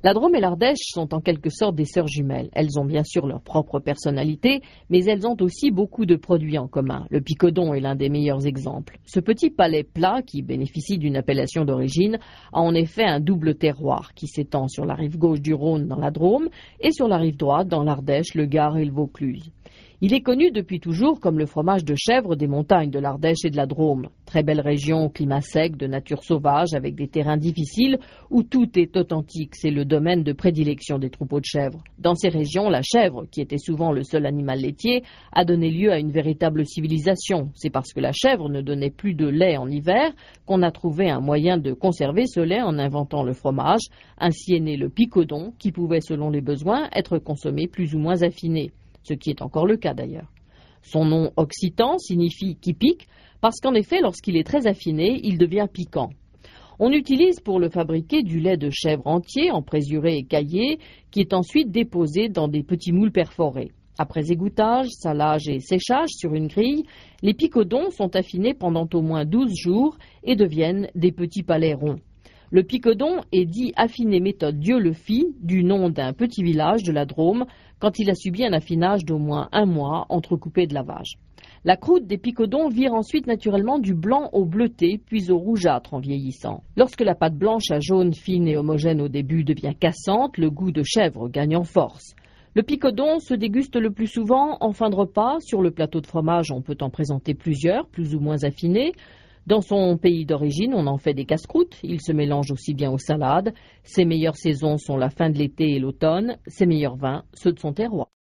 La Drôme et l'Ardèche sont en quelque sorte des sœurs jumelles. Elles ont bien sûr leur propre personnalité, mais elles ont aussi beaucoup de produits en commun. Le picodon est l'un des meilleurs exemples. Ce petit palais plat, qui bénéficie d'une appellation d'origine, a en effet un double terroir qui s'étend sur la rive gauche du Rhône dans la Drôme et sur la rive droite dans l'Ardèche, le Gard et le Vaucluse. Il est connu depuis toujours comme le fromage de chèvre des montagnes de l'Ardèche et de la Drôme. Très belle région au climat sec, de nature sauvage, avec des terrains difficiles, où tout est authentique. C'est le domaine de prédilection des troupeaux de chèvres. Dans ces régions, la chèvre, qui était souvent le seul animal laitier, a donné lieu à une véritable civilisation. C'est parce que la chèvre ne donnait plus de lait en hiver qu'on a trouvé un moyen de conserver ce lait en inventant le fromage. Ainsi est né le picodon, qui pouvait, selon les besoins, être consommé plus ou moins affiné. Ce qui est encore le cas d'ailleurs. Son nom occitan signifie qui pique, parce qu'en effet, lorsqu'il est très affiné, il devient piquant. On utilise pour le fabriquer du lait de chèvre entier, emprésuré et caillé, qui est ensuite déposé dans des petits moules perforés. Après égouttage, salage et séchage sur une grille, les picodons sont affinés pendant au moins 12 jours et deviennent des petits palets ronds. Le picodon est dit affiné méthode Dieu le fit, du nom d'un petit village de la Drôme, quand il a subi un affinage d'au moins 1 mois entrecoupé de lavage. La croûte des picodons vire ensuite naturellement du blanc au bleuté, puis au rougeâtre en vieillissant. Lorsque la pâte blanche à jaune fine et homogène au début devient cassante, le goût de chèvre gagne en force. Le picodon se déguste le plus souvent en fin de repas. Sur le plateau de fromage, on peut en présenter plusieurs, plus ou moins affinés. Dans son pays d'origine, on en fait des casse-croûtes. Il se mélange aussi bien aux salades. Ses meilleures saisons sont la fin de l'été et l'automne. Ses meilleurs vins, ceux de son terroir.